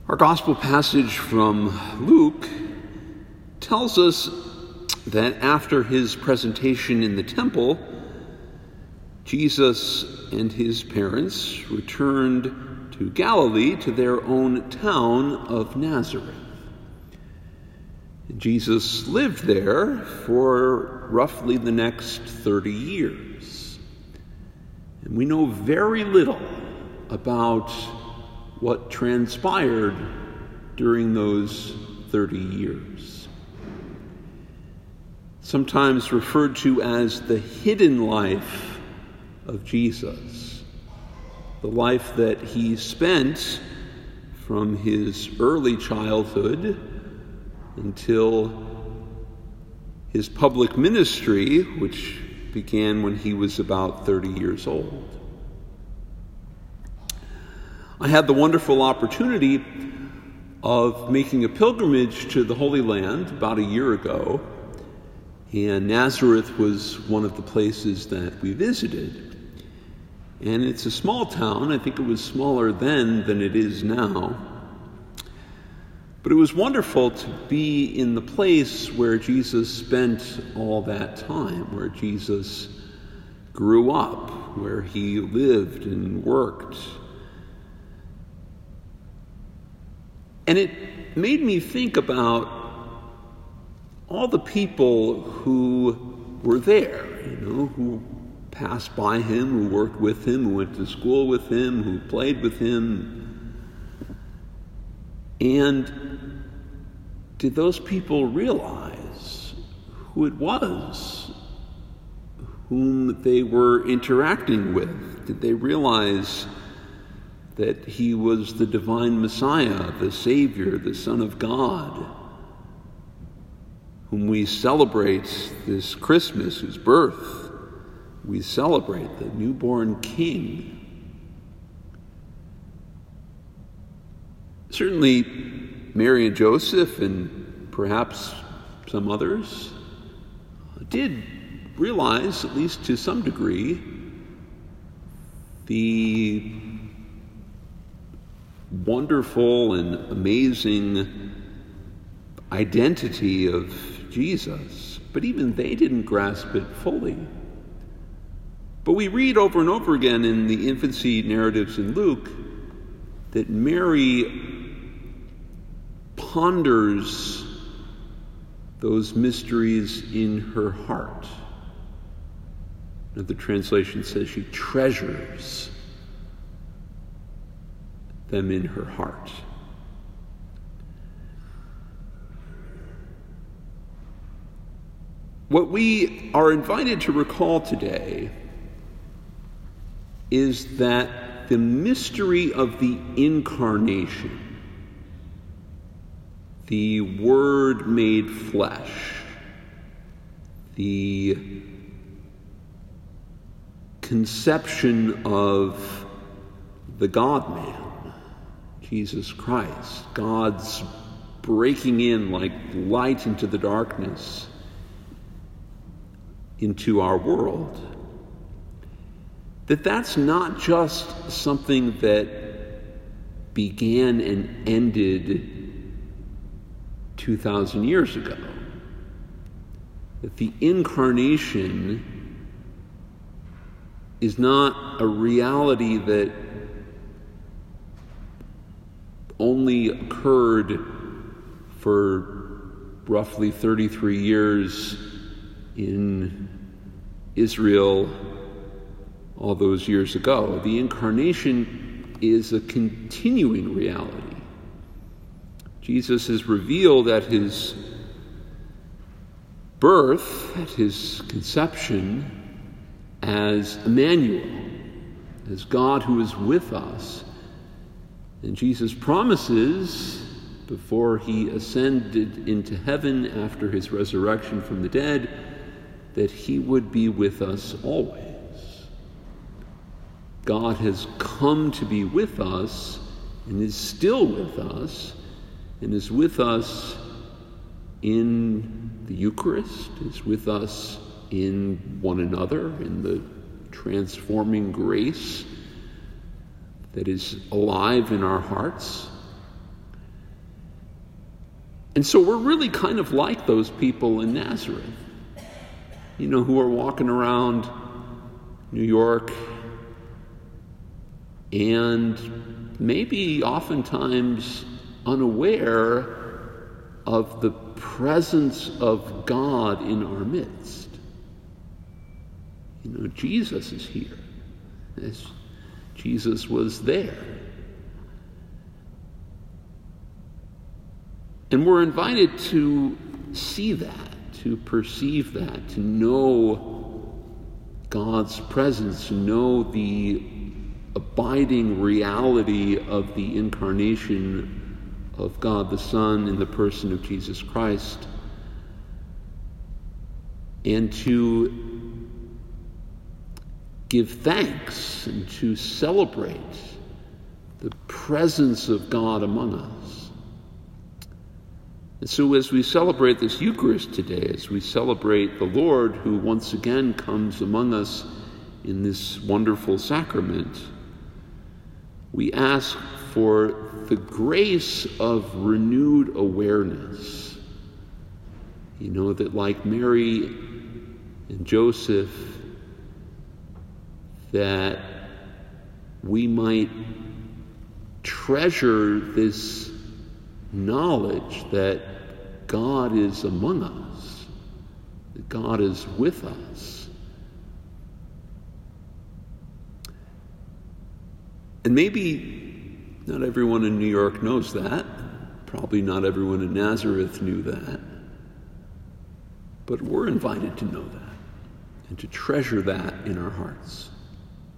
Our gospel passage from Luke tells us that after his presentation in the temple, Jesus and his parents returned to Galilee, to their own town of Nazareth. Jesus lived there for roughly the next 30 years. And we know very little about what transpired during those 30 years. Sometimes referred to as the hidden life of Jesus, the life that he spent from his early childhood until his public ministry, which began when he was about 30 years old. I had the wonderful opportunity of making a pilgrimage to the Holy Land about a year ago, and Nazareth was one of the places that we visited. And it's a small town. I think it was smaller then than it is now. But it was wonderful to be in the place where Jesus spent all that time, where Jesus grew up, where he lived and worked. And it made me think about all the people who were there, who passed by him, who worked with him, who went to school with him, who played with him. And did those people realize who it was whom they were interacting with? Did they realize that he was the divine Messiah, the Savior, the Son of God, whom we celebrate this Christmas, whose birth we celebrate, the newborn King? Certainly Mary and Joseph, and perhaps some others, did realize, at least to some degree, the wonderful and amazing identity of Jesus. But even they didn't grasp it fully. But we read over and over again in the infancy narratives in Luke that Mary ponders those mysteries in her heart. Another translation says she treasures them in her heart. What we are invited to recall today is that the mystery of the incarnation, the Word made flesh, the conception of the God-man, Jesus Christ, God's breaking in like light into the darkness, into our world, that's not just something that began and ended 2,000 years ago. That the incarnation is not a reality that only occurred for roughly 33 years in Israel all those years ago. The incarnation is a continuing reality. Jesus is revealed at his birth, at his conception, as Emmanuel, as God who is with us. And Jesus promises, before he ascended into heaven after his resurrection from the dead, that he would be with us always. God has come to be with us and is still with us, and is with us in the Eucharist, is with us in one another, in the transforming grace that is alive in our hearts. And so we're really kind of like those people in Nazareth, who are walking around New York and maybe oftentimes unaware of the presence of God in our midst. Jesus is here. Jesus was there. And we're invited to see that, to perceive that, to know God's presence, to know the abiding reality of the incarnation of God the Son in the person of Jesus Christ, and to give thanks and to celebrate the presence of God among us. And so as we celebrate this Eucharist today, as we celebrate the Lord who once again comes among us in this wonderful sacrament, we ask for the grace of renewed awareness. That like Mary and Joseph, that we might treasure this knowledge that God is among us, that God is with us. And maybe not everyone in New York knows that. Probably not everyone in Nazareth knew that. But we're invited to know that and to treasure that in our hearts.